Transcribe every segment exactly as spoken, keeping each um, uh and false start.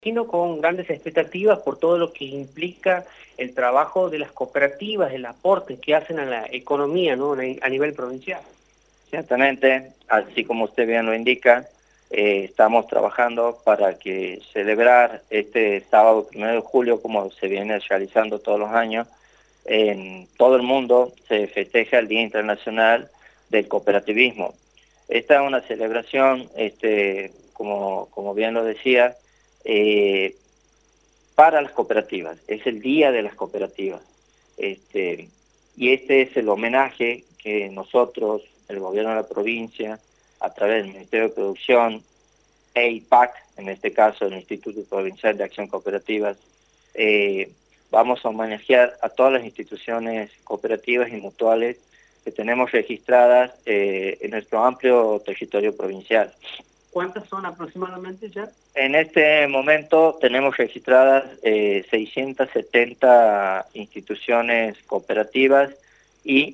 Imagino con grandes expectativas por todo lo que implica el trabajo de las cooperativas, el aporte que hacen a la economía, ¿no?, a nivel provincial. Ciertamente, así como usted bien lo indica, eh, estamos trabajando para que celebrar este sábado primero de julio, como se viene realizando todos los años, en todo el mundo se festeja el Día Internacional del Cooperativismo. Esta es una celebración, este, como, como bien lo decía, eh, para las cooperativas, es el Día de las Cooperativas. Este, y este es el homenaje que nosotros, el gobierno de la provincia, a través del Ministerio de Producción, e I P A C, en este caso el Instituto Provincial de Acción Cooperativas, eh, vamos a homenajear a todas las instituciones cooperativas y mutuales que tenemos registradas eh, en nuestro amplio territorio provincial. ¿Cuántas son aproximadamente ya? En este momento tenemos registradas eh, seiscientas setenta instituciones cooperativas y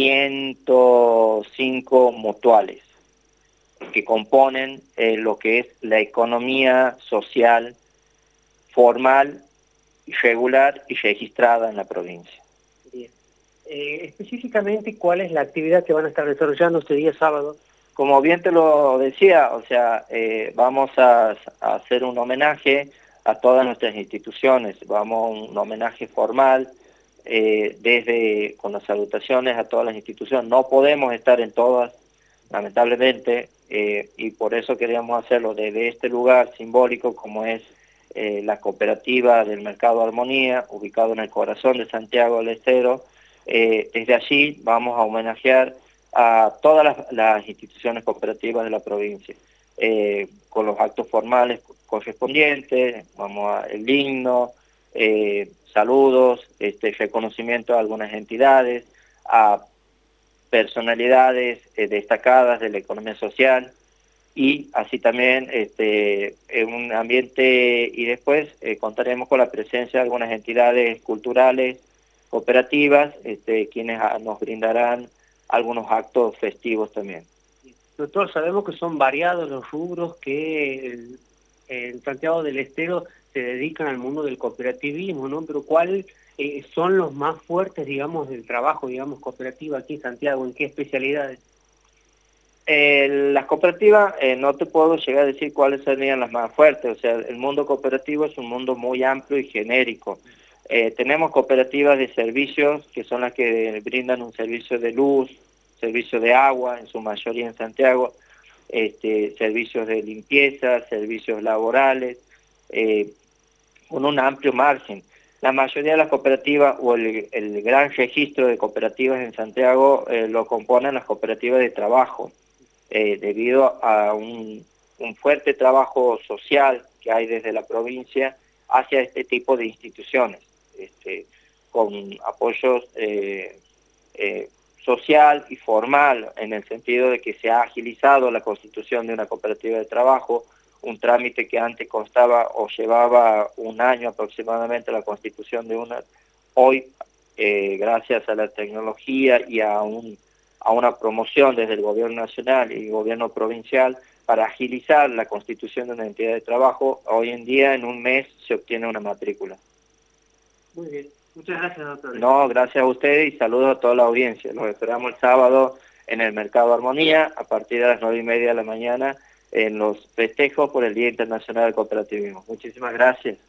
ciento cinco mutuales, que componen eh, lo que es la economía social formal, regular y registrada en la provincia. Bien. Eh, específicamente, ¿cuál es la actividad que van a estar desarrollando este día sábado? Como bien te lo decía, o sea, eh, vamos a, a hacer un homenaje a todas nuestras instituciones, vamos a un homenaje formal, eh, desde con las salutaciones a todas las instituciones. No podemos estar en todas, lamentablemente, eh, y por eso queríamos hacerlo desde este lugar simbólico como es eh, la cooperativa del Mercado Armonía, ubicado en el corazón de Santiago del Estero. Eh, desde allí vamos a homenajear a todas las, las instituciones cooperativas de la provincia, eh, con los actos formales correspondientes, vamos a el himno, eh, saludos, este, reconocimiento a algunas entidades, a personalidades eh, destacadas de la economía social, y así también este, en un ambiente, y después eh, contaremos con la presencia de algunas entidades culturales, cooperativas, este, quienes a, nos brindarán algunos actos festivos también. Doctor, sabemos que son variados los rubros que en Santiago del Estero se dedican al mundo del cooperativismo, ¿no? Pero ¿cuáles eh, son los más fuertes, digamos, del trabajo, digamos, cooperativo aquí en Santiago? ¿En qué especialidades? Eh, las cooperativas, eh, no te puedo llegar a decir cuáles serían las más fuertes, o sea, el mundo cooperativo es un mundo muy amplio y genérico. Eh, tenemos cooperativas de servicios, que son las que brindan un servicio de luz, servicio de agua, en su mayoría en Santiago, este, servicios de limpieza, servicios laborales, eh, con un amplio margen. La mayoría de las cooperativas, o el, el gran registro de cooperativas en Santiago, eh, lo componen las cooperativas de trabajo, eh, debido a un, un fuerte trabajo social que hay desde la provincia hacia este tipo de instituciones, este, con apoyos eh, eh, social y formal, en el sentido de que se ha agilizado la constitución de una cooperativa de trabajo, un trámite que antes constaba o llevaba un año aproximadamente la constitución de una, hoy, eh, gracias a la tecnología y a, un, a una promoción desde el gobierno nacional y el gobierno provincial para agilizar la constitución de una entidad de trabajo, hoy en día en un mes se obtiene una matrícula. Muy bien. Muchas gracias, doctor. No, gracias a ustedes y saludos a toda la audiencia. Los esperamos el sábado en el Mercado Armonía a partir de las nueve y media de la mañana en los festejos por el Día Internacional del Cooperativismo. Muchísimas gracias.